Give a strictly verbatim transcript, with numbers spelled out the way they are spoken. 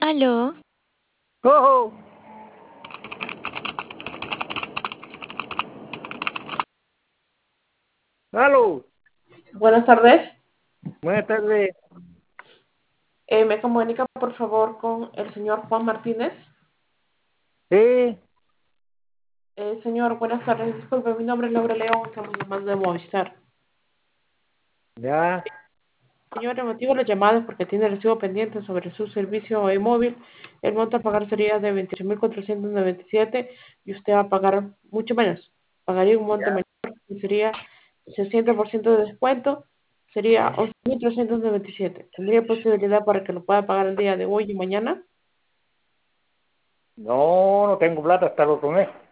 Aló, ¡Oh! ¡Aló! Buenas tardes. Buenas tardes. Eh, me comunica por favor con el señor Juan Martínez. Sí, Eh, señor, buenas tardes. Disculpe, mi nombre es Laura León. Estamos llamando de Movistar. ya. Señor, el motivo de la llamada es porque tiene el recibo pendiente sobre su servicio de móvil. El monto a pagar sería de veintiocho mil cuatrocientos noventa y siete y usted va a pagar mucho menos. Pagaría un monto menor, que sería sesenta por ciento de descuento. Sería once mil trescientos noventa y siete. ¿Tendría posibilidad para que lo pueda pagar el día de hoy y mañana? No, no tengo plata hasta el otro mes.